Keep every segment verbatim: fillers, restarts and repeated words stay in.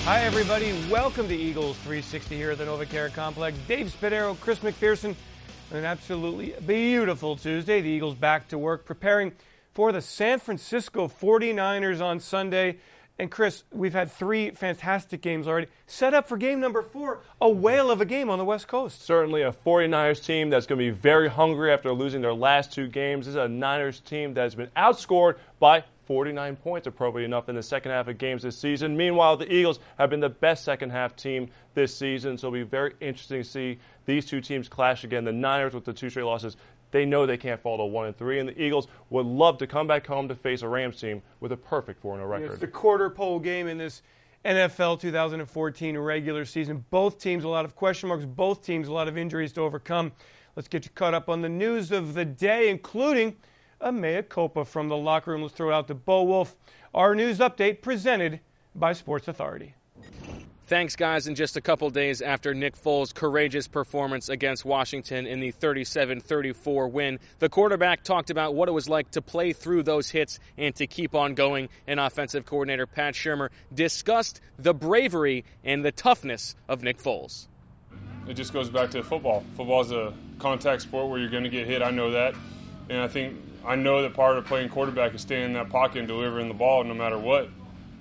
Hi, everybody. Welcome to Eagles three sixty here at the NovaCare Complex. Dave Spadaro, Chris McPherson. An absolutely beautiful Tuesday. The Eagles back to work, preparing for the San Francisco forty-niners on Sunday. And Chris, we've had three fantastic games already. Set up for game number four, a whale of a game on the West Coast. Certainly a forty-niners team that's going to be very hungry after losing their last two games. This is a Niners team that has been outscored by forty-nine points, appropriate enough, in the second half of games this season. Meanwhile, the Eagles have been the best second half team this season, so it'll be very interesting to see these two teams clash again. The Niners, with the two straight losses, they know they can't fall to one and three, and the Eagles would love to come back home to face a Rams team with a perfect four and oh record. It's the quarter pole game in this N F L two thousand fourteen regular season. Both teams a lot of question marks, both teams a lot of injuries to overcome. Let's get you caught up on the news of the day, including a mea culpa from the locker room. Let's throw it out to Bo Wolf. Our news update presented by Sports Authority. Thanks, guys. In just a couple days after Nick Foles' courageous performance against Washington in the thirty-seven thirty-four win, the quarterback talked about what it was like to play through those hits and to keep on going. And offensive coordinator Pat Shurmur discussed the bravery and the toughness of Nick Foles. It just goes back to football. Football is a contact sport where you're going to get hit. I know that. And I think I know that part of playing quarterback is staying in that pocket and delivering the ball no matter what.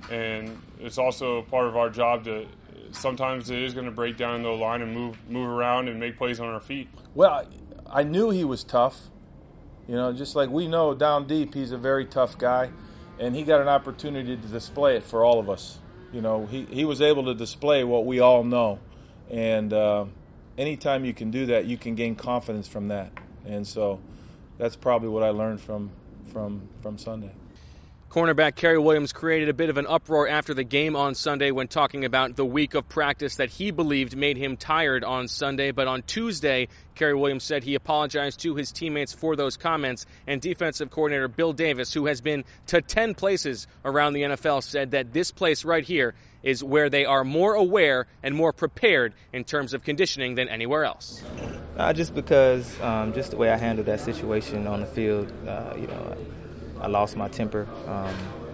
And it's also part of our job to sometimes it is going to break down the line and move move around and make plays on our feet. Well, I knew he was tough. You know, just like we know down deep, he's a very tough guy. And he got an opportunity to display it for all of us. You know, he, he was able to display what we all know. And uh, anytime you can do that, you can gain confidence from that. And so that's probably what I learned from from from Sunday. Cornerback Kerry Williams created a bit of an uproar after the game on Sunday when talking about the week of practice that he believed made him tired on Sunday. But on Tuesday, Kerry Williams said he apologized to his teammates for those comments. And defensive coordinator Bill Davis, who has been to ten places around the N F L, said that this place right here is where they are more aware and more prepared in terms of conditioning than anywhere else. Uh, just because, um, just the way I handled that situation on the field, uh, you know, I, I lost my temper, um,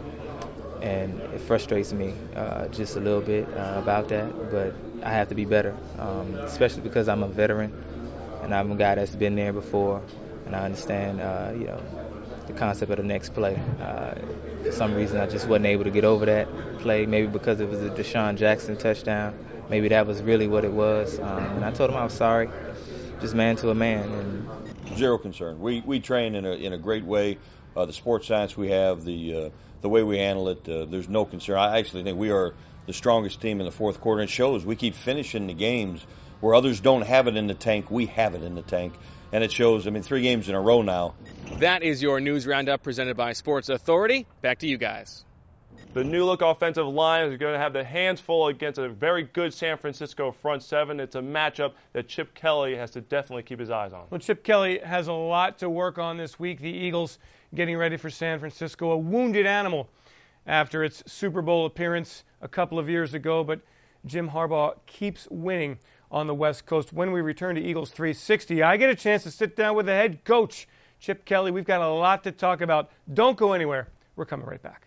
and it frustrates me uh, just a little bit uh, about that. But I have to be better, um, especially because I'm a veteran and I'm a guy that's been there before, and I understand, uh, you know, the concept of the next play. Uh, for some reason, I just wasn't able to get over that play, maybe because it was a Deshaun Jackson touchdown. Maybe that was really what it was. Um, and I told him I was sorry, just man to a man. And Zero concern. We we train in a in a great way. Uh, the sports science we have, the uh, the way we handle it, uh, there's no concern. I actually think we are the strongest team in the fourth quarter. And it shows. We keep finishing the games where others don't have it in the tank. We have it in the tank. And it shows, I mean, three games in a row now. That is your news roundup presented by Sports Authority. Back to you guys. The new look offensive line is going to have the hands full against a very good San Francisco front seven. It's a matchup that Chip Kelly has to definitely keep his eyes on. Well, Chip Kelly has a lot to work on this week. The Eagles getting ready for San Francisco, a wounded animal after its Super Bowl appearance a couple of years ago. But Jim Harbaugh keeps winning on the West Coast. When we return to Eagles three sixty, I get a chance to sit down with the head coach, Chip Kelly. We've got a lot to talk about. Don't go anywhere. We're coming right back.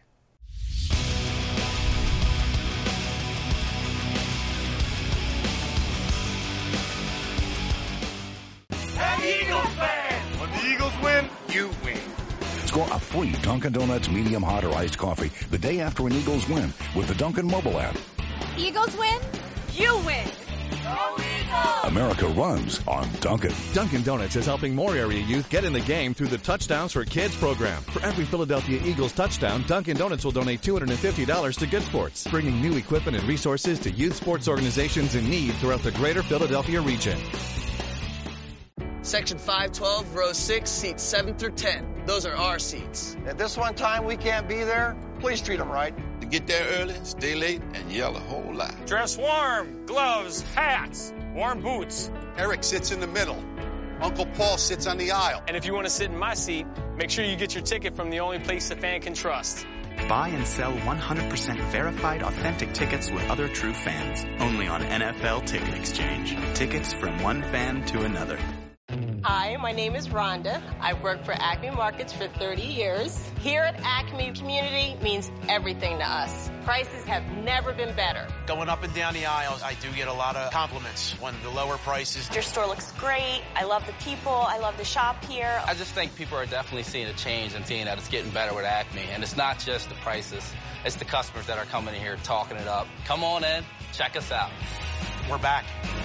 Hey, Eagles fans! When the Eagles win, you win. Score a free Dunkin' Donuts medium hot or iced coffee the day after an Eagles win with the Dunkin' mobile app. Eagles win, you win. Go Eagles! America runs on Dunkin'. Dunkin' Donuts is helping more area youth get in the game through the Touchdowns for Kids program. For every Philadelphia Eagles touchdown, Dunkin' Donuts will donate two hundred fifty dollars to Good Sports, bringing new equipment and resources to youth sports organizations in need throughout the greater Philadelphia region. Section five twelve, row six, seats seven through ten. Those are our seats. If this one time we can't be there, please treat them right. To get there early, stay late, and yell a whole lot. Dress warm, gloves, hats, warm boots. Eric sits in the middle. Uncle Paul sits on the aisle. And if you want to sit in my seat, make sure you get your ticket from the only place a fan can trust. Buy and sell one hundred percent verified authentic tickets with other true fans. Only on N F L Ticket Exchange. Tickets from one fan to another. Hi, my name is Rhonda. I've worked for Acme Markets for thirty years. Here at Acme, community means everything to us. Prices have never been better. Going up and down the aisles, I do get a lot of compliments when the lower prices. Your store looks great. I love the people. I love the shop here. I just think people are definitely seeing a change and seeing that it's getting better with Acme. And it's not just the prices. It's the customers that are coming in here talking it up. Come on in. Check us out. We're back.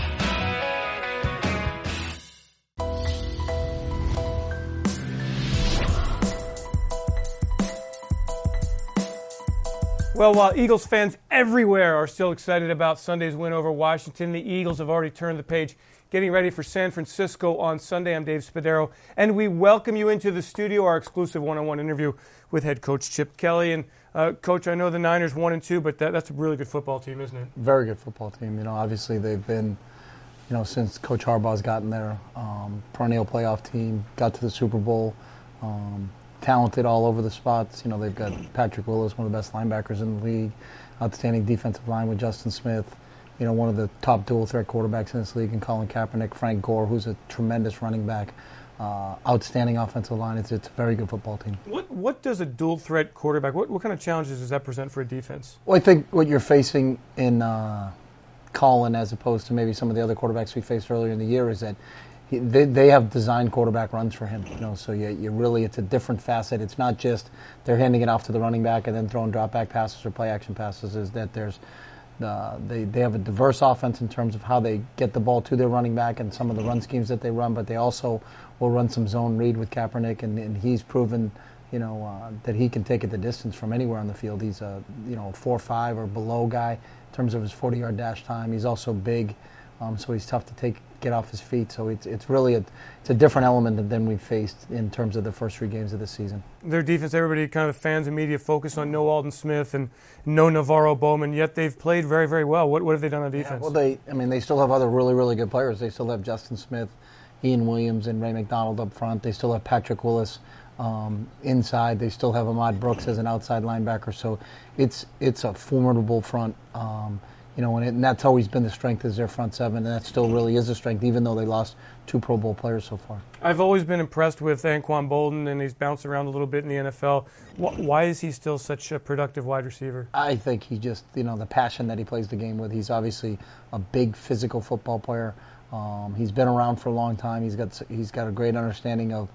Well, while Eagles fans everywhere are still excited about Sunday's win over Washington, the Eagles have already turned the page, getting ready for San Francisco on Sunday. I'm Dave Spadaro, and we welcome you into the studio, our exclusive one-on-one interview with head coach Chip Kelly. And, uh, Coach, I know the Niners one and two, but that, that's a really good football team, isn't it? Very good football team. You know, obviously they've been, you know, since Coach Harbaugh's gotten there, um, perennial playoff team, got to the Super Bowl, um, talented all over the spots. You know, they've got Patrick Willis, one of the best linebackers in the league, outstanding defensive line with Justin Smith, you know, one of the top dual threat quarterbacks in this league, and Colin Kaepernick, Frank Gore, who's a tremendous running back, uh, outstanding offensive line. It's, it's a very good football team. What what does a dual threat quarterback, what, what kind of challenges does that present for a defense? Well, I think what you're facing in uh, Colin, as opposed to maybe some of the other quarterbacks we faced earlier in the year, is that They, they have designed quarterback runs for him, you know. So you, you really, it's a different facet. It's not just they're handing it off to the running back and then throwing drop back passes or play action passes. Is that there's uh, they they have a diverse offense in terms of how they get the ball to their running back and some of the run schemes that they run. But they also will run some zone read with Kaepernick, and, and he's proven, you know, uh, that he can take it the distance from anywhere on the field. He's a you know four five or below guy in terms of his forty-yard dash time. He's also big, um, so he's tough to take. Get off his feet, so it's it's really a it's a different element than we've faced in terms of the first three games of the season. Their defense, everybody, kind of fans and media focus on no Alden Smith and no Navarro Bowman, yet they've played very, very well. What what have they done on defense? Yeah, well, they I mean they still have other really really good players. They still have Justin Smith, Ian Williams, and Ray McDonald up front. They still have Patrick Willis um, inside. They still have Ahmad Brooks as an outside linebacker. So it's it's a formidable front. Um, You know, and, it, and that's always been the strength, is their front seven, and that still really is a strength, even though they lost two Pro Bowl players so far. I've always been impressed with Anquan Boldin, and he's bounced around a little bit in the N F L. Why is he still such a productive wide receiver? I think he just, you know, the passion that he plays the game with. He's obviously a big physical football player. Um, he's been around for a long time. He's got he's got a great understanding of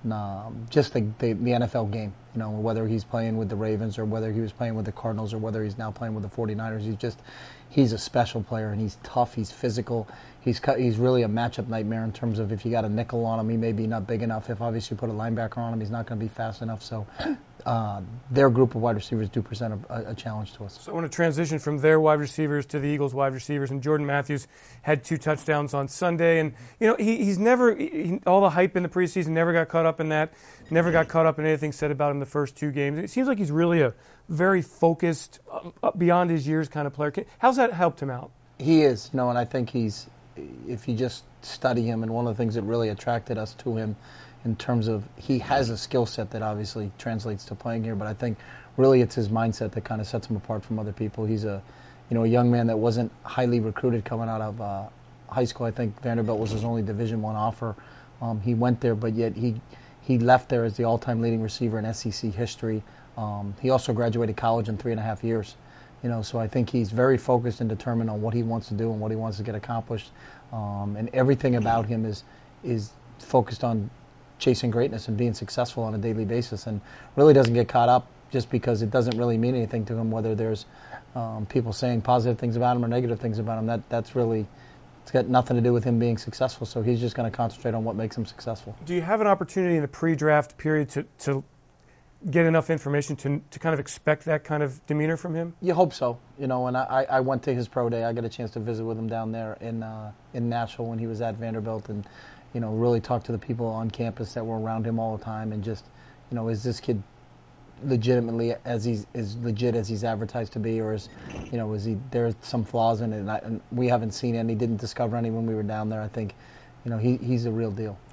um, just the, the the N F L game. You know, whether he's playing with the Ravens or whether he was playing with the Cardinals or whether he's now playing with the forty-niners. He's just he's a special player, and he's tough. He's physical. He's he's really a matchup nightmare in terms of if you got a nickel on him, he may be not big enough. If obviously you put a linebacker on him, he's not going to be fast enough. So uh, their group of wide receivers do present a, a challenge to us. So I want to transition from their wide receivers to the Eagles' wide receivers. And Jordan Matthews had two touchdowns on Sunday, and you know he, he's never he, all the hype in the preseason never got caught up in that. Never got caught up in anything said about him the first two games. It seems like he's really a very focused, uh, beyond his years kind of player. How's that helped him out? He is, you know, and I think he's, if you just study him, and one of the things that really attracted us to him in terms of he has a skill set that obviously translates to playing here, but I think really it's his mindset that kind of sets him apart from other people. He's a, you know, a young man that wasn't highly recruited coming out of uh, high school. I think Vanderbilt was his only Division One offer. Um, he went there, but yet he he left there as the all-time leading receiver in S E C history. Um, he also graduated college in three and a half years. You know, so I think he's very focused and determined on what he wants to do and what he wants to get accomplished. Um, and everything about him is is focused on chasing greatness and being successful on a daily basis, and really doesn't get caught up just because it doesn't really mean anything to him whether there's um, people saying positive things about him or negative things about him. That that's really, it's got nothing to do with him being successful. So he's just going to concentrate on what makes him successful. Do you have an opportunity in the pre-draft period to, to get enough information to to kind of expect that kind of demeanor from him? You hope so. You know, and I, I went to his pro day. I got a chance to visit with him down there in uh, in Nashville when he was at Vanderbilt, and you know, really talk to the people on campus that were around him all the time, and just, you know, is this kid legitimately as he's as legit as he's advertised to be, or is, you know, is he there's some flaws in it, and, I, and we haven't seen any, didn't discover any when we were down there. I think, you know, he he's the real deal.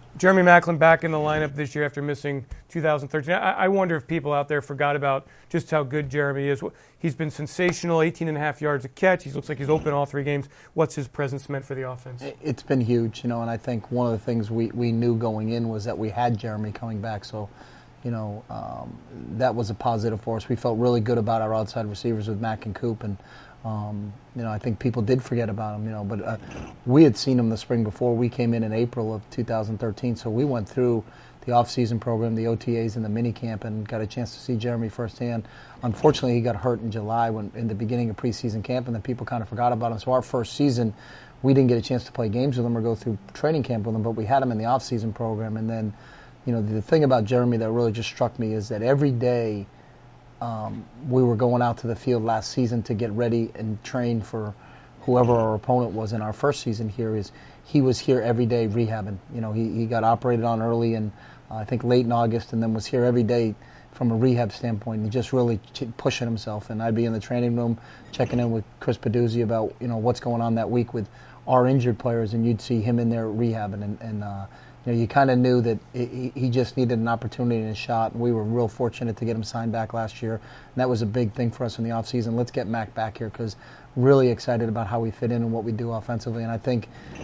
Jeremy Maclin back in the lineup this year after missing two thousand thirteen. I, I wonder if people out there forgot about just how good Jeremy is. He's been sensational, eighteen and a half yards a catch. He looks like he's open all three games. What's his presence meant for the offense? It's been huge, you know, and I think one of the things we, we knew going in was that we had Jeremy coming back. So, you know, um, that was a positive for us. We felt really good about our outside receivers with Mack and Coop, and Um, you know, I think people did forget about him, you know, but uh, we had seen him the spring before. We came in in April of two thousand thirteen, so we went through the off-season program, the O T As, and the minicamp, and got a chance to see Jeremy firsthand. Unfortunately, he got hurt in July when in the beginning of preseason camp, and then people kind of forgot about him. So our first season, we didn't get a chance to play games with him or go through training camp with him, but we had him in the off-season program. And then, you know, the thing about Jeremy that really just struck me is that every day Um, we were going out to the field last season to get ready and train for whoever our opponent was in our first season here. Is he was here every day rehabbing. You know, he, he got operated on early and uh, I think late in August, and then was here every day from a rehab standpoint and just really ch- pushing himself. And I'd be in the training room checking in with Chris Peduzzi about, you know, what's going on that week with our injured players, and you'd see him in there rehabbing. And, and uh, you know, you kind of knew that he, he just needed an opportunity and a shot, and we were real fortunate to get him signed back last year. And that was a big thing for us in the offseason. Let's get Mac back here, because really excited about how we fit in and what we do offensively. And I think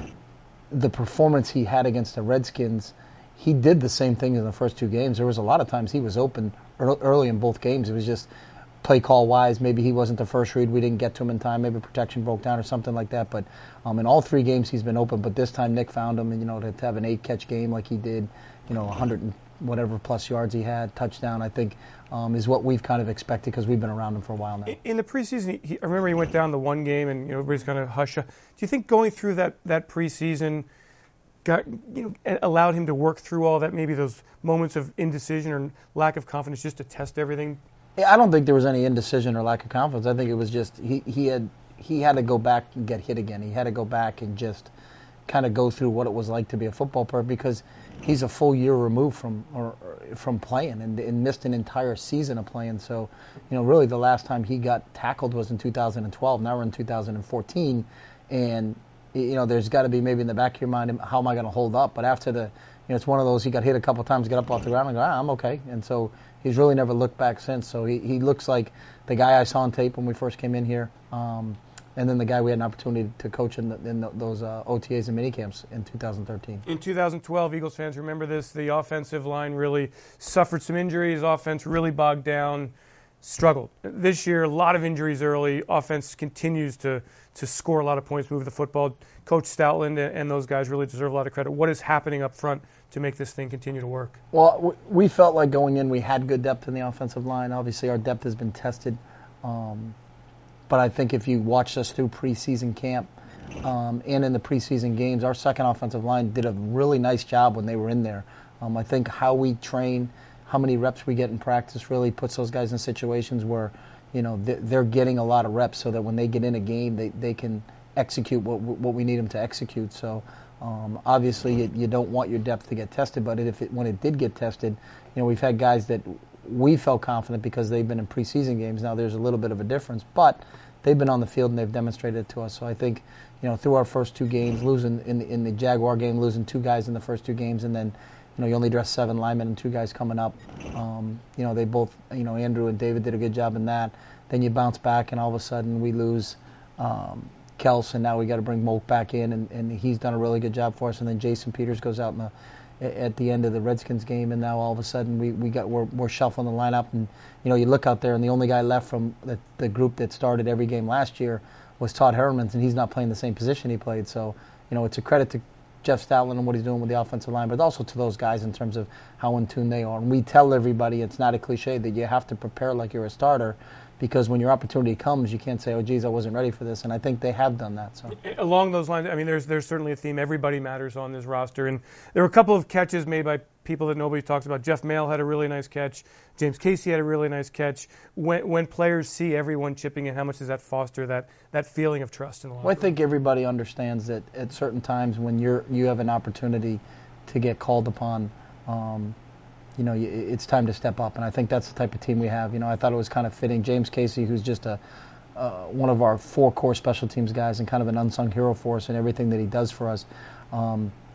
the performance he had against the Redskins, he did the same thing in the first two games. There was a lot of times he was open early in both games. It was just play call wise, maybe he wasn't the first read, we didn't get to him in time, maybe protection broke down or something like that. But um, in all three games he's been open, but this time Nick found him, and you know, to, to have an eight catch game like he did, you know, one hundred and whatever plus yards he had, touchdown, I think um, is what we've kind of expected, because we've been around him for a while now. In the preseason, he, I remember he went down the one game, and you know, everybody's kind of hush. Do you think going through that that preseason got, you know, allowed him to work through all that, maybe those moments of indecision or lack of confidence, just to test everything? I don't think there was any indecision or lack of confidence. I think it was just he, he had he had to go back and get hit again. He had to go back and just kind of go through what it was like to be a football player, because he's a full year removed from or, or from playing and, and missed an entire season of playing. So, you know, really the last time he got tackled was in two thousand twelve. Now we're in two thousand fourteen, and you know, there's got to be maybe in the back of your mind, how am I going to hold up? But after the, you know, it's one of those, he got hit a couple times, got up off the ground and go, ah, I'm okay. And so he's really never looked back since. So he, he looks like the guy I saw on tape when we first came in here, um, and then the guy we had an opportunity to coach in, the, in the, those uh, O T As and minicamps in two thousand thirteen. In two thousand twelve, Eagles fans remember this, the offensive line really suffered some injuries, offense really bogged down, struggled. This year, a lot of injuries early, offense continues to, to score a lot of points, move the football. Coach Stoutland and those guys really deserve a lot of credit. What is happening up front to make this thing continue to work? Well, we felt like going in we had good depth in the offensive line. Obviously, our depth has been tested. Um, but I think if you watched us through preseason camp um, and in the preseason games, our second offensive line did a really nice job when they were in there. Um, I think how we train, how many reps we get in practice really puts those guys in situations where, you know, they're getting a lot of reps so that when they get in a game, they, they can execute what what we need them to execute. So um, obviously you, you don't want your depth to get tested, but if it, when it did get tested, you know, we've had guys that we felt confident because they've been in preseason games. Now there's a little bit of a difference, but they've been on the field and they've demonstrated it to us. So I think, you know, through our first two games, losing in the, in the Jaguar game, losing two guys in the first two games, and then, you know, you only dress seven linemen and two guys coming up. Um, you know, they both, you know, Andrew and David did a good job in that. Then you bounce back, and all of a sudden we lose um, Kels, and now we got to bring Moak back in, and, and he's done a really good job for us. And then Jason Peters goes out in the, at the end of the Redskins game, and now all of a sudden we, we got we're, we're shuffling the lineup, and you know, you look out there, and the only guy left from the, the group that started every game last year was Todd Hermans, and he's not playing the same position he played. So, you know, it's a credit to Jeff Stoutland and what he's doing with the offensive line, but also to those guys in terms of how in tune they are. And we tell everybody, it's not a cliche, that you have to prepare like you're a starter, because when your opportunity comes, you can't say, oh, geez, I wasn't ready for this. And I think they have done that. So along those lines, I mean, there's there's certainly a theme. Everybody matters on this roster. And there were a couple of catches made by people that nobody talks about. Jeff Mail had a really nice catch. James Casey had a really nice catch. When when players see everyone chipping in, how much does that foster that, that feeling of trust in the locker room? Well, I think everybody understands that at certain times when you're you have an opportunity to get called upon, um, you know, it's time to step up, and I think that's the type of team we have. You know, I thought it was kind of fitting. James Casey, who's just a uh, one of our four core special teams guys and kind of an unsung hero for us and everything that he does for us, um,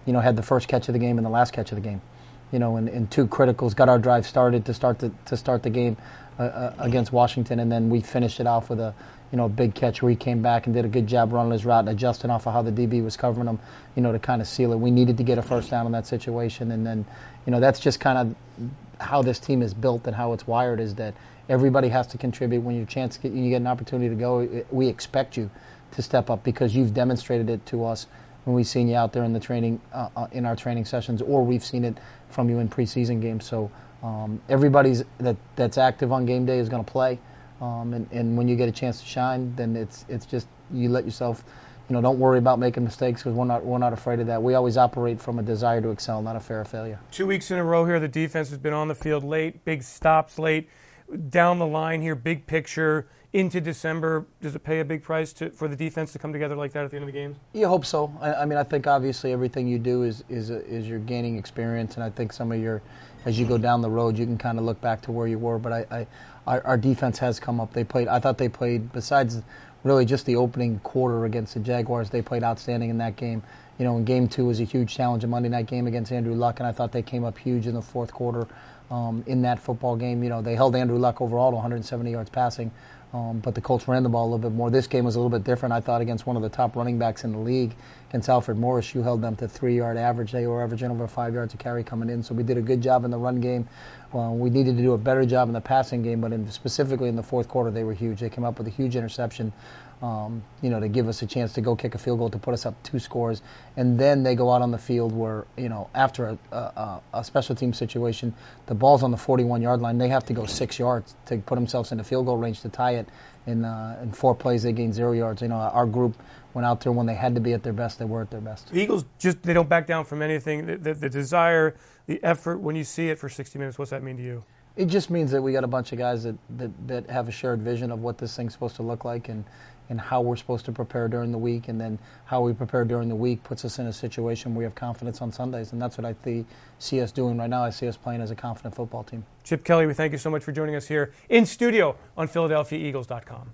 you know, had the first catch of the game and the last catch of the game. You know, and, and two criticals, got our drive started to start the to start the game uh, uh, against Washington, and then we finished it off with a, you know, a big catch where he came back and did a good job running his route and adjusting off of how the D B was covering him, you know, to kind of seal it. We needed to get a first down in that situation, and then, you know, that's just kind of how this team is built and how it's wired, is that everybody has to contribute. When you chance you get an opportunity to go, we expect you to step up because you've demonstrated it to us when we've seen you out there in the training, uh, uh, in our training sessions, or we've seen it from you in preseason games. So um, everybody's that that's active on game day is going to play, um, and, and when you get a chance to shine, then it's it's just you let yourself, you know, don't worry about making mistakes because we're not we're not afraid of that. We always operate from a desire to excel, not a fear of failure. Two weeks in a row here, the defense has been on the field late, big stops late, down the line here, big picture. Into December, does it pay a big price to, for the defense to come together like that at the end of the games? You hope so. I, I mean, I think obviously everything you do is is a, is you're gaining experience, and I think some of your, as you go down the road, you can kind of look back to where you were. But I, I our, our defense has come up. They played. I thought they played, besides really just the opening quarter against the Jaguars, they played outstanding in that game. You know, in game two was a huge challenge, a Monday night game against Andrew Luck, and I thought they came up huge in the fourth quarter um, in that football game. You know, they held Andrew Luck overall to one hundred seventy yards passing. Um, but the Colts ran the ball a little bit more. This game was a little bit different, I thought, against one of the top running backs in the league. Against Alfred Morris, you held them to three-yard average. They were averaging over five yards a carry coming in. So we did a good job in the run game. Well, we needed to do a better job in the passing game, but in, specifically in the fourth quarter, they were huge. They came up with a huge interception, um, you know, to give us a chance to go kick a field goal to put us up two scores. And then they go out on the field where, you know, after a, a, a special team situation, the ball's on the forty-one-yard line. They have to go six yards to put themselves into field goal range to tie it. In, uh, in four plays, they gained zero yards. You know, our group went out there when they had to be at their best. They were at their best. The Eagles just they don't back down from anything. The, the, the desire, the effort. When you see it for sixty minutes, what's that mean to you? It just means that we got a bunch of guys that, that, that have a shared vision of what this thing's supposed to look like, and, and how we're supposed to prepare during the week, and then how we prepare during the week puts us in a situation where we have confidence on Sundays, and that's what I th- see us doing right now. I see us playing as a confident football team. Chip Kelly, we thank you so much for joining us here in studio on Philadelphia Eagles dot com.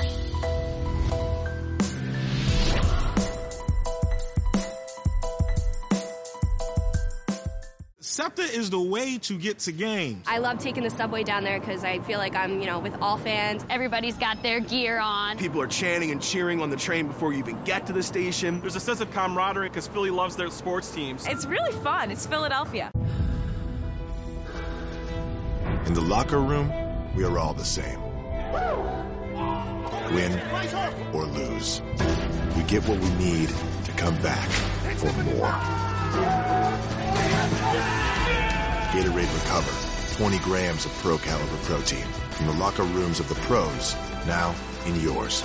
SEPTA is the way to get to games. I love taking the subway down there because I feel like I'm, you know, with all fans. Everybody's got their gear on. People are chanting and cheering on the train before you even get to the station. There's a sense of camaraderie because Philly loves their sports teams. It's really fun. It's Philadelphia. In the locker room, we are all the same. Win or lose. We get what we need to come back for more. Gatorade Recover, twenty grams of pro caliber protein from the locker rooms of the pros, now in yours.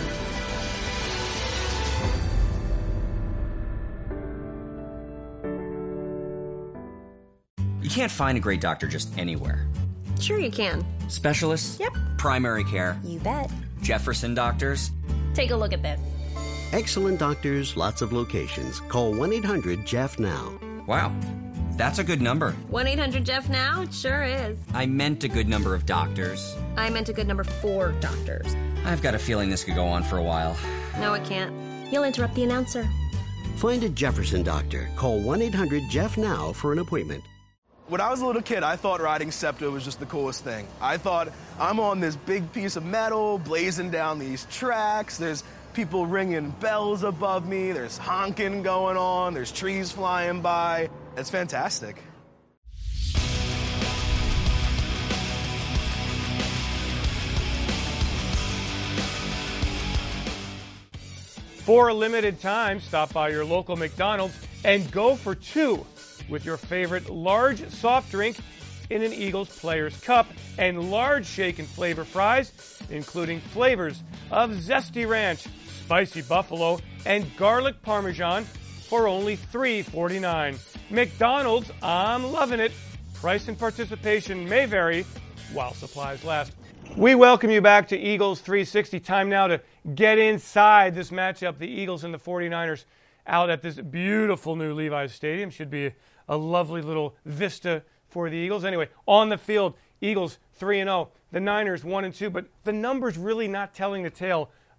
You can't find a great doctor just anywhere. Sure you can. Specialists? Yep. Primary care? You bet. Jefferson doctors? Take a look at this. Excellent doctors, lots of locations. Call one eight hundred Jeff now. Wow, that's a good number. one eight hundred Jeff now? It sure is. I meant a good number of doctors. I meant a good number for doctors. I've got a feeling this could go on for a while. No, it can't. You'll interrupt the announcer. Find a Jefferson doctor. Call one eight hundred Jeff now for an appointment. When I was a little kid, I thought riding SEPTA was just the coolest thing. I thought, I'm on this big piece of metal, blazing down these tracks. There's people ringing bells above me. There's honking going on. There's trees flying by. It's fantastic. For a limited time, stop by your local McDonald's and go for two with your favorite large soft drink in an Eagles Players Cup and large shake and flavor fries, including flavors of Zesty Ranch, Spicy Buffalo, and Garlic Parmesan for only three forty-nine. McDonald's, I'm loving it. Price and participation may vary while supplies last. We welcome you back to Eagles three sixty. Time now to get inside this matchup. The Eagles and the forty-niners out at this beautiful new Levi's Stadium. Should be a, a lovely little vista for the Eagles. Anyway, on the field, Eagles three and oh. The Niners one and two. But the numbers really not telling the tale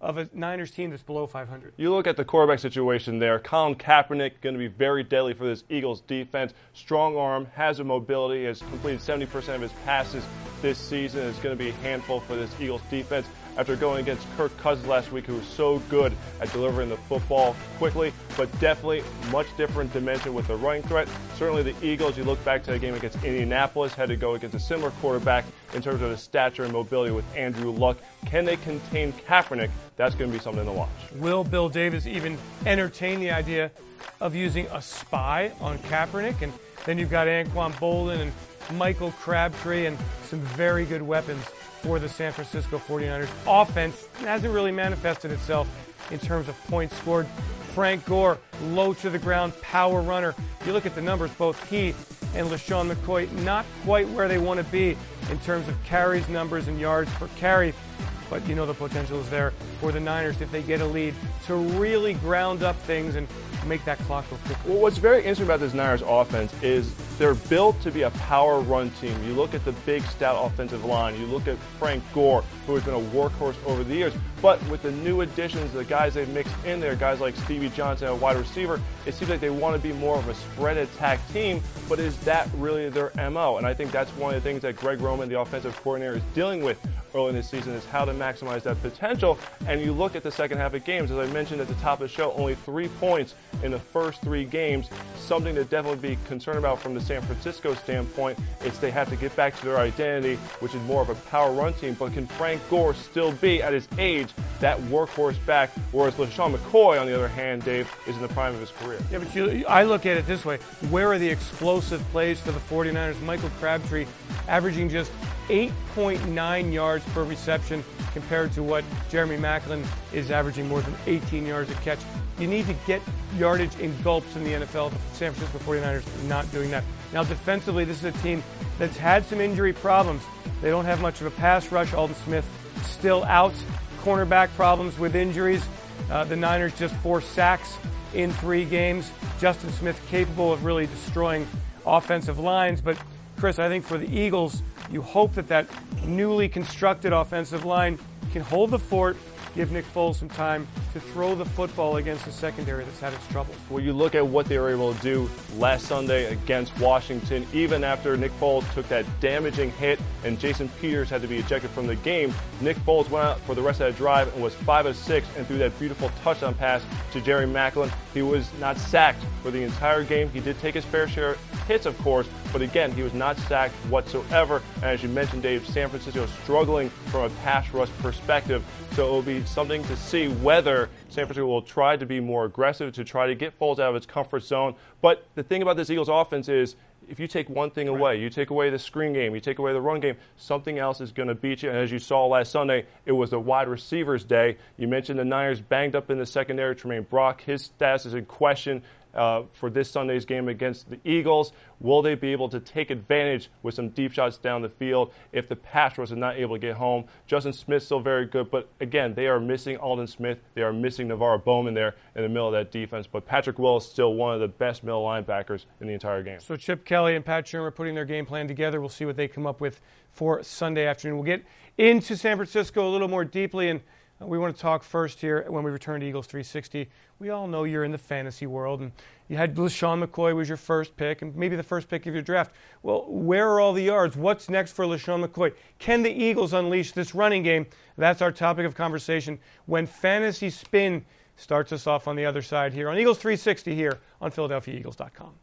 of a Niners team that's below five hundred. You look at the quarterback situation there. Colin Kaepernick going to be very deadly for this Eagles defense. Strong arm, has a mobility, has completed seventy percent of his passes this season. It's going to be a handful for this Eagles defense after going against Kirk Cousins last week, who was so good at delivering the football quickly, but definitely much different dimension with the running threat. Certainly the Eagles, you look back to the game against Indianapolis, had to go against a similar quarterback in terms of his stature and mobility with Andrew Luck. Can they contain Kaepernick? That's going to be something to watch. Will Bill Davis even entertain the idea of using a spy on Kaepernick? And then you've got Anquan Boldin and Michael Crabtree and some very good weapons for the San Francisco forty-niners. Offense hasn't really manifested itself in terms of points scored. Frank Gore, low to the ground, power runner. You look at the numbers, both he and LaShawn McCoy not quite where they want to be in terms of carries numbers and yards per carry. But you know the potential is there for the Niners if they get a lead to really ground up things and make that clock go quick. Well, what's very interesting about this Niners offense is they're built to be a power run team. You look at the big, stout offensive line. You look at Frank Gore, who has been a workhorse over the years. But with the new additions, the guys they've mixed in there, guys like Stevie Johnson, a wide receiver, it seems like they want to be more of a spread attack team. But is that really their M O? And I think that's one of the things that Greg Roman, the offensive coordinator, is dealing with early in this season, is how to maximize that potential. And you look at the second half of games, as I mentioned at the top of the show, only three points in the first three games. Something to definitely be concerned about from the San Francisco standpoint. It's they have to get back to their identity, which is more of a power run team. But can Frank Gore still be, at his age, that workhorse back? Whereas LaShawn McCoy, on the other hand, Dave, is in the prime of his career. Yeah, but you, I look at it this way. Where are the explosive plays for the forty-niners? Michael Crabtree averaging just eight point nine yards per reception compared to what Jeremy Maclin is averaging, more than eighteen yards a catch. You need to get yardage in gulps in the N F L. The San Francisco forty-niners are not doing that. Now, defensively, this is a team that's had some injury problems. They don't have much of a pass rush. Aldon Smith still out. Cornerback problems with injuries. Uh, the Niners just four sacks in three games. Justin Smith capable of really destroying offensive lines. But, Chris, I think for the Eagles, you hope that that newly constructed offensive line can hold the fort, give Nick Foles some time to throw the football against a secondary that's had its troubles. Well, you look at what they were able to do last Sunday against Washington, even after Nick Foles took that damaging hit and Jason Peters had to be ejected from the game. Nick Foles went out for the rest of that drive and was five of six and threw that beautiful touchdown pass to Jerry Maclin. He was not sacked for the entire game. He did take his fair share of hits, of course, but again, he was not sacked whatsoever. And as you mentioned, Dave, San Francisco is struggling from a pass rush perspective, so it will be something to see whether San Francisco will try to be more aggressive to try to get Foles out of his comfort zone. But the thing about this Eagles offense is, if you take one thing away, you take away the screen game, you take away the run game, something else is going to beat you. And as you saw last Sunday, it was the wide receivers day. You mentioned the Niners banged up in the secondary. Tremaine Brock, his status is in question uh, for this Sunday's game against the Eagles. Will they be able to take advantage with some deep shots down the field if the pass rush is not able to get home? Justin Smith's still very good, but again, they are missing Aldon Smith. They are missing Navarro Bowman there in the middle of that defense. But Patrick Willis is still one of the best middle linebackers in the entire game. So Chip Kelly and Pat Shurmur putting their game plan together. We'll see what they come up with for Sunday afternoon. We'll get into San Francisco a little more deeply, and we want to talk first here when we return to Eagles three sixty. We all know you're in the fantasy world, and you had LaShawn McCoy was your first pick, and maybe the first pick of your draft. Well, where are all the yards? What's next for LaShawn McCoy? Can the Eagles unleash this running game? That's our topic of conversation when Fantasy Spin starts us off on the other side here on Eagles three sixty here on Philadelphia Eagles dot com.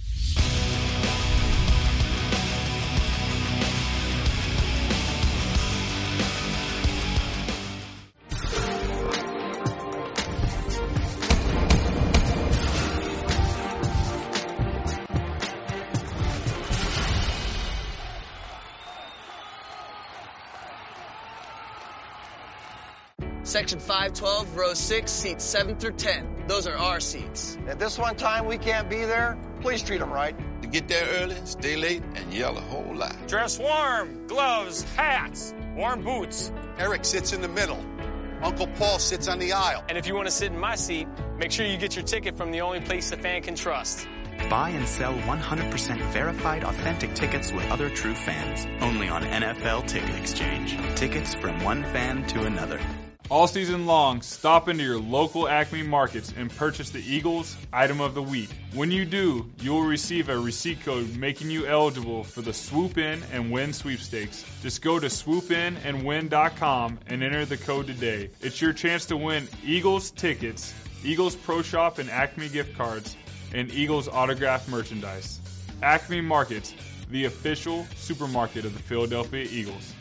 Section five twelve, row six, seats seven through ten. Those are our seats. At this one time we can't be there, please treat them right. To get there early, stay late, and yell a whole lot. Dress warm, gloves, hats, warm boots. Eric sits in the middle. Uncle Paul sits on the aisle. And if you want to sit in my seat, make sure you get your ticket from the only place a fan can trust. Buy and sell one hundred percent verified authentic tickets with other true fans. Only on N F L Ticket Exchange. Tickets from one fan to another. All season long, stop into your local Acme markets and purchase the Eagles Item of the Week. When you do, you will receive a receipt code making you eligible for the Swoop In and Win sweepstakes. Just go to swoop in and win dot com and enter the code today. It's your chance to win Eagles tickets, Eagles Pro Shop and Acme gift cards, and Eagles autographed merchandise. Acme Markets, the official supermarket of the Philadelphia Eagles.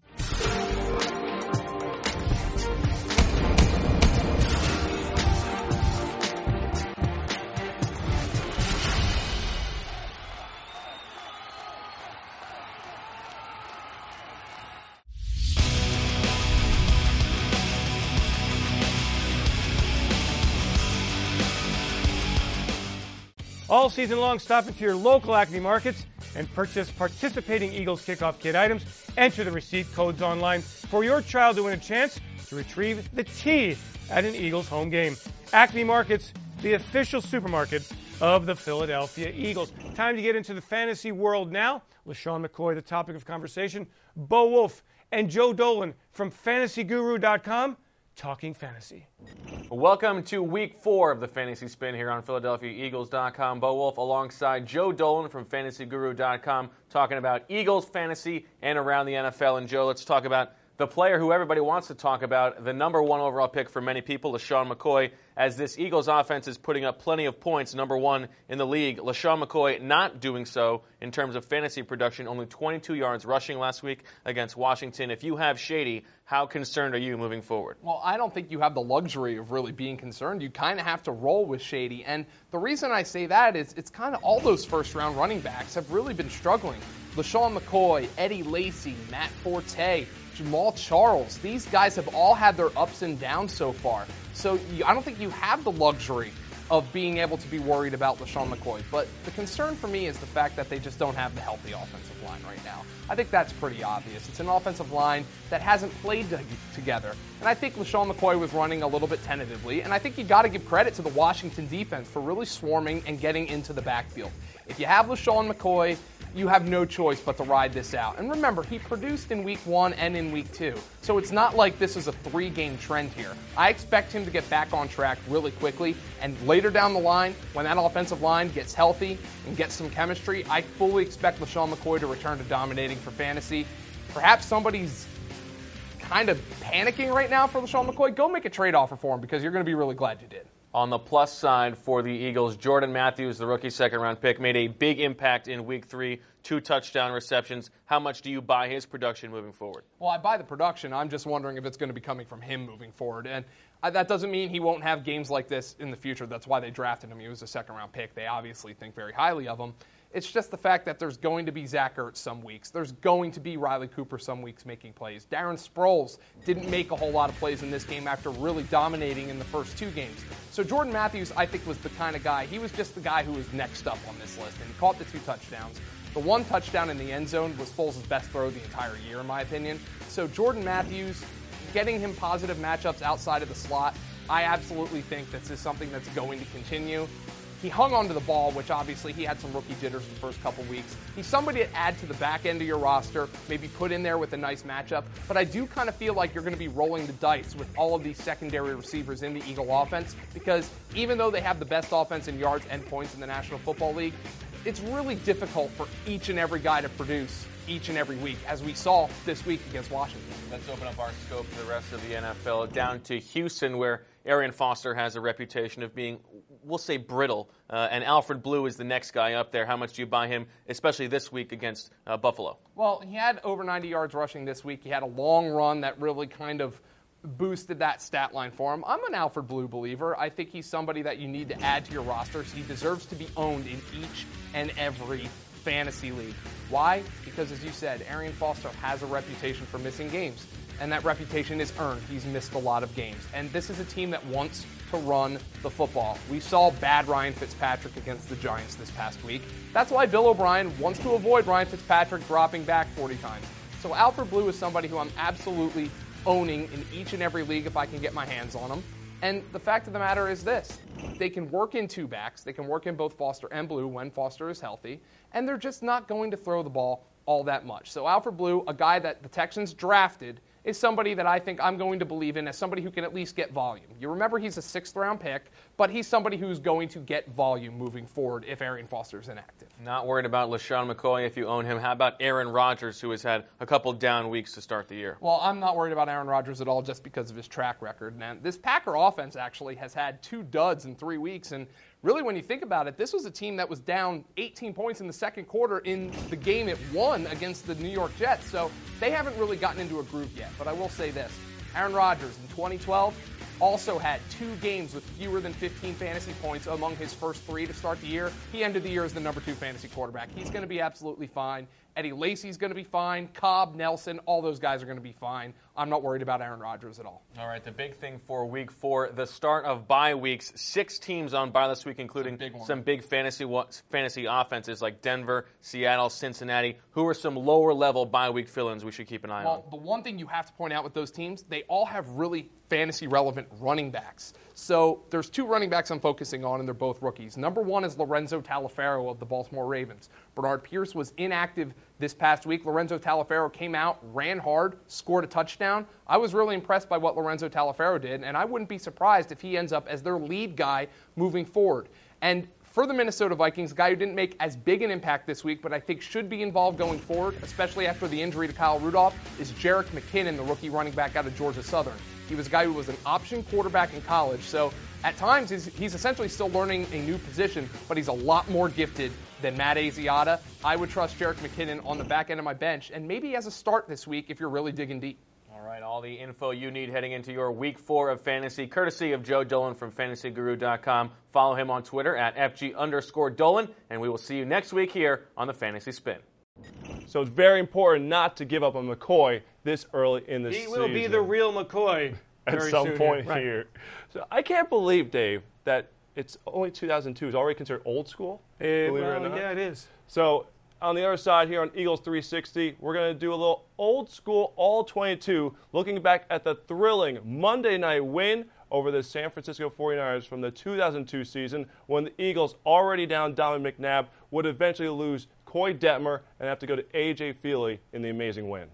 All season long, stop into your local Acme markets and purchase participating Eagles Kickoff Kit items. Enter the receipt codes online for your child to win a chance to retrieve the T at an Eagles home game. Acme Markets, the official supermarket of the Philadelphia Eagles. Time to get into the fantasy world now. LaShawn McCoy, the topic of conversation. Bo Wolf and Joe Dolan from fantasy guru dot com. Talking fantasy. Welcome to week four of the Fantasy Spin here on Philadelphia Eagles dot com. Bo Wolf alongside Joe Dolan from fantasy guru dot com talking about Eagles fantasy and around the N F L. And Joe, let's talk about the player who everybody wants to talk about, the number one overall pick for many people, LaShawn McCoy, as this Eagles offense is putting up plenty of points, number one in the league. LaShawn McCoy not doing so in terms of fantasy production, only twenty-two yards rushing last week against Washington. If you have Shady, how concerned are you moving forward? Well, I don't think you have the luxury of really being concerned. You kind of have to roll with Shady. And the reason I say that is it's kind of all those first-round running backs have really been struggling. LaShawn McCoy, Eddie Lacy, Matt Forte, Jamal Charles. These guys have all had their ups and downs so far. So you, I don't think you have the luxury of being able to be worried about LaShawn McCoy. But the concern for me is the fact that they just don't have the healthy offensive line right now. I think that's pretty obvious. It's an offensive line that hasn't played to- together. And I think LaShawn McCoy was running a little bit tentatively. And I think you got to give credit to the Washington defense for really swarming and getting into the backfield. If you have LaShawn McCoy, you have no choice but to ride this out. And remember, he produced in week one and in week two. So it's not like this is a three-game trend here. I expect him to get back on track really quickly. And later down the line, when that offensive line gets healthy and gets some chemistry, I fully expect LaShawn McCoy to return to dominating for fantasy. Perhaps somebody's kind of panicking right now for LaShawn McCoy. Go make a trade offer for him because you're going to be really glad you did. On the plus side for the Eagles, Jordan Matthews, the rookie second-round pick, made a big impact in week three, two touchdown receptions. How much do you buy his production moving forward? Well, I buy the production. I'm just wondering if it's going to be coming from him moving forward. And I, that doesn't mean he won't have games like this in the future. That's why they drafted him. He was a second-round pick. They obviously think very highly of him. It's just the fact that there's going to be Zach Ertz some weeks. There's going to be Riley Cooper some weeks making plays. Darren Sproles didn't make a whole lot of plays in this game after really dominating in the first two games. So Jordan Matthews, I think, was the kind of guy. He was just the guy who was next up on this list, and he caught the two touchdowns. The one touchdown in the end zone was Foles' best throw the entire year, in my opinion. So Jordan Matthews, getting him positive matchups outside of the slot, I absolutely think this is something that's going to continue. He hung onto the ball, which obviously he had some rookie jitters the first couple weeks. He's somebody to add to the back end of your roster, maybe put in there with a nice matchup. But I do kind of feel like you're going to be rolling the dice with all of these secondary receivers in the Eagle offense because even though they have the best offense in yards and points in the National Football League, it's really difficult for each and every guy to produce each and every week, as we saw this week against Washington. Let's open up our scope to the rest of the N F L, down to Houston, where Arian Foster has a reputation of being, we'll say, brittle. Uh, and Alfred Blue is the next guy up there. How much do you buy him, especially this week against uh, Buffalo? Well, he had over ninety yards rushing this week. He had a long run that really kind of boosted that stat line for him. I'm an Alfred Blue believer. I think he's somebody that you need to add to your rosters. He deserves to be owned in each and every fantasy league. Why? Because, as you said, Arian Foster has a reputation for missing games, and that reputation is earned. He's missed a lot of games, and this is a team that wants to run the football. We saw bad Ryan Fitzpatrick against the Giants this past week. That's why Bill O'Brien wants to avoid Ryan Fitzpatrick dropping back forty times. So Alfred Blue is somebody who I'm absolutely owning in each and every league if I can get my hands on him. And the fact of the matter is this. They can work in two backs. They can work in both Foster and Blue when Foster is healthy. And they're just not going to throw the ball all that much. So Alfred Blue, a guy that the Texans drafted is somebody that I think I'm going to believe in as somebody who can at least get volume. You remember he's a sixth-round pick, but he's somebody who's going to get volume moving forward if Arian Foster's inactive. Not worried about LaShawn McCoy if you own him. How about Aaron Rodgers, who has had a couple down weeks to start the year? Well, I'm not worried about Aaron Rodgers at all just because of his track record. And this Packer offense actually has had two duds in three weeks, and really, when you think about it, this was a team that was down eighteen points in the second quarter in the game it won against the New York Jets. So they haven't really gotten into a groove yet. But I will say this, Aaron Rodgers in twenty twelve also had two games with fewer than fifteen fantasy points among his first three to start the year. He ended the year as the number two fantasy quarterback. He's going to be absolutely fine. Eddie Lacy's going to be fine. Cobb, Nelson, all those guys are going to be fine. I'm not worried about Aaron Rodgers at all. All right, the big thing for week four, the start of bye weeks. Six teams on bye this week, including some big, some big fantasy fantasy offenses like Denver, Seattle, Cincinnati. Who are some lower-level bye week fill-ins we should keep an eye well, on? Well, the one thing you have to point out with those teams, they all have really fantasy-relevant running backs. So there's two running backs I'm focusing on, and they're both rookies. Number one is Lorenzo Taliaferro of the Baltimore Ravens. Bernard Pierce was inactive this past week. Lorenzo Taliaferro came out, ran hard, scored a touchdown. I was really impressed by what Lorenzo Taliaferro did, and I wouldn't be surprised if he ends up as their lead guy moving forward. And for the Minnesota Vikings, a guy who didn't make as big an impact this week, but I think should be involved going forward, especially after the injury to Kyle Rudolph, is Jerick McKinnon, the rookie running back out of Georgia Southern. He was a guy who was an option quarterback in college, so at times he's, he's essentially still learning a new position, but he's a lot more gifted than Matt Asiata. I would trust Jerick McKinnon on the back end of my bench, and maybe as a start this week if you're really digging deep. All right, all the info you need heading into your week four of fantasy, courtesy of Joe Dolan from fantasy guru dot com. Follow him on Twitter at F G underscore Dolan, and we will see you next week here on the Fantasy Spin. So it's very important not to give up on McCoy this early in the he season. He will be the real McCoy at some point here. Right. here. So I can't believe, Dave, that it's only two thousand two. It's already considered old school. It, believe well, it or not. Yeah, it is. So on the other side here on Eagles three sixty, we're going to do a little old school all twenty-two, looking back at the thrilling Monday night win over the San Francisco forty-niners from the two thousand two season, when the Eagles, already down Donovan McNabb, would eventually lose Koy Detmer and have to go to A J Feely in the amazing win.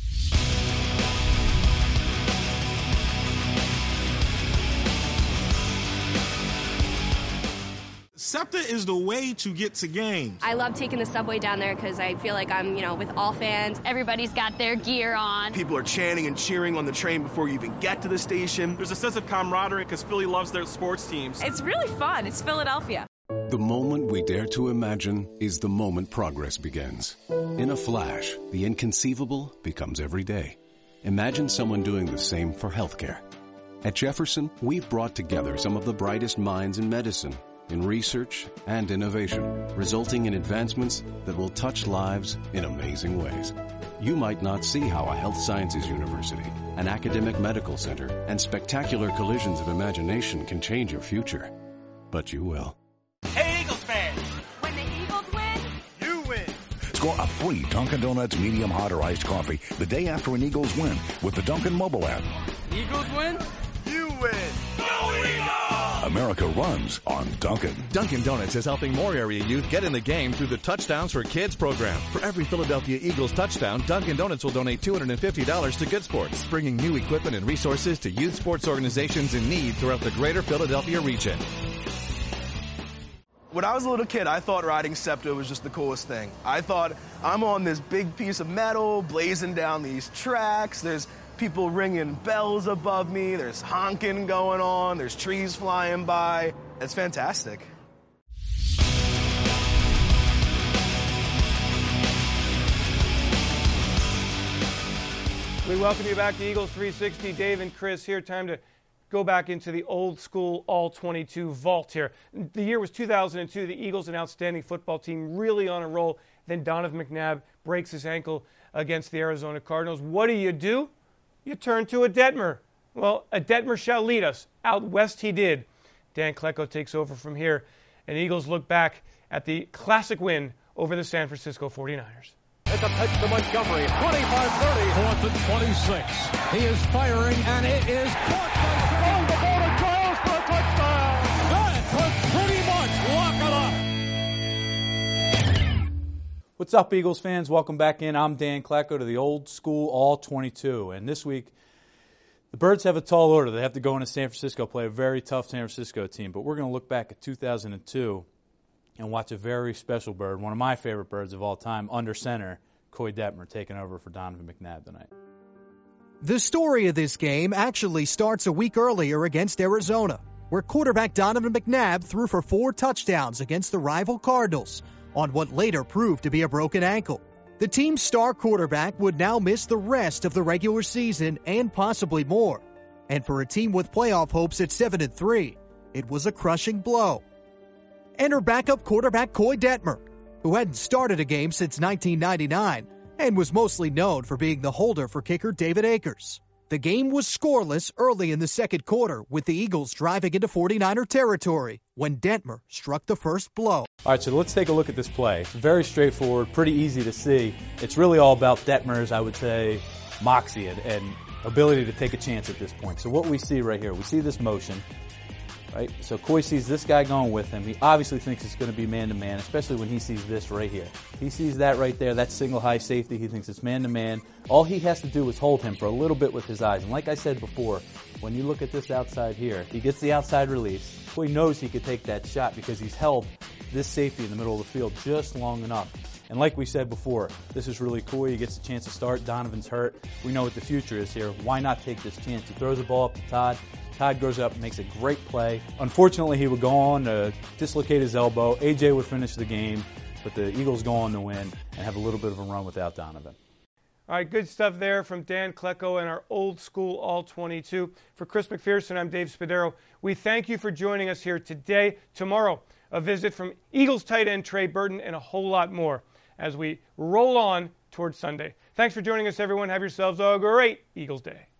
SEPTA is the way to get to games. I love taking the subway down there because I feel like I'm, you know, with all fans. Everybody's got their gear on. People are chanting and cheering on the train before you even get to the station. There's a sense of camaraderie because Philly loves their sports teams. It's really fun. It's Philadelphia. The moment we dare to imagine is the moment progress begins. In a flash, the inconceivable becomes every day. Imagine someone doing the same for healthcare. At Jefferson, we've brought together some of the brightest minds in medicine, in research and innovation, resulting in advancements that will touch lives in amazing ways. You might not see how a health sciences university, an academic medical center, and spectacular collisions of imagination can change your future. But you will. Hey, Eagles fans! When the Eagles win, you win! Score a free Dunkin' Donuts medium hot or iced coffee the day after an Eagles win with the Dunkin' mobile app. Eagles win, you win! Go Eagles! America runs on Dunkin'. Dunkin' Donuts is helping more area youth get in the game through the Touchdowns for Kids program. For every Philadelphia Eagles touchdown, Dunkin' Donuts will donate two hundred fifty dollars to Good Sports, bringing new equipment and resources to youth sports organizations in need throughout the greater Philadelphia region. When I was a little kid, I thought riding SEPTA was just the coolest thing. I thought, I'm on this big piece of metal, blazing down these tracks. There's people ringing bells above me. There's honking going on. There's trees flying by. It's fantastic. We welcome you back to Eagles three sixty. Dave and Chris here. Time to go back into the old school all twenty-two vault here. The year was two thousand two. The Eagles, an outstanding football team, really on a roll. Then Donovan McNabb breaks his ankle against the Arizona Cardinals. What do you do? You turn to a Detmer. Well, a Detmer shall lead us. Out west he did. Dan Klecko takes over from here. And Eagles look back at the classic win over the San Francisco forty-niners. It's a pitch to Montgomery, twenty-five thirty. Fourth and twenty-six. He is firing, and it is caught by Stroll. The ball to Giles for a touchdown. That could pretty much lock it up. With What's up, Eagles fans? Welcome back in. I'm Dan Klecko to the Old School All twenty-two. And this week, the Birds have a tall order. They have to go into San Francisco, play a very tough San Francisco team. But we're going to look back at two thousand two and watch a very special Bird, one of my favorite Birds of all time, under center, Koy Detmer, taking over for Donovan McNabb tonight. The story of this game actually starts a week earlier against Arizona, where quarterback Donovan McNabb threw for four touchdowns against the rival Cardinals on what later proved to be a broken ankle. The team's star quarterback would now miss the rest of the regular season and possibly more. And for a team with playoff hopes at seven and three, it was a crushing blow. Enter backup quarterback Koy Detmer, who hadn't started a game since nineteen ninety-nine and was mostly known for being the holder for kicker David Akers. The game was scoreless early in the second quarter, with the Eagles driving into forty-niner territory when Detmer struck the first blow. All right, so let's take a look at this play. It's very straightforward, pretty easy to see. It's really all about Detmer's, I would say, moxie and, and ability to take a chance at this point. So what we see right here, we see this motion, right? So Koy sees this guy going with him. He obviously thinks it's going to be man-to-man, especially when he sees this right here. He sees that right there, that single high safety. He thinks it's man-to-man. All he has to do is hold him for a little bit with his eyes. And like I said before, when you look at this outside here, he gets the outside release. Koy knows he could take that shot because he's held this safety in the middle of the field just long enough. And like we said before, this is really cool. He gets a chance to start. Donovan's hurt. We know what the future is here. Why not take this chance? He throws the ball up to Todd. Todd goes up and makes a great play. Unfortunately, he would go on to dislocate his elbow. A J would finish the game, but the Eagles go on to win and have a little bit of a run without Donovan. All right, good stuff there from Dan Klecko and our Old School All twenty-two. For Chris McPherson, I'm Dave Spadaro. We thank you for joining us here today. Tomorrow, a visit from Eagles tight end Trey Burton and a whole lot more as we roll on towards Sunday. Thanks for joining us, everyone. Have yourselves a great Eagles day.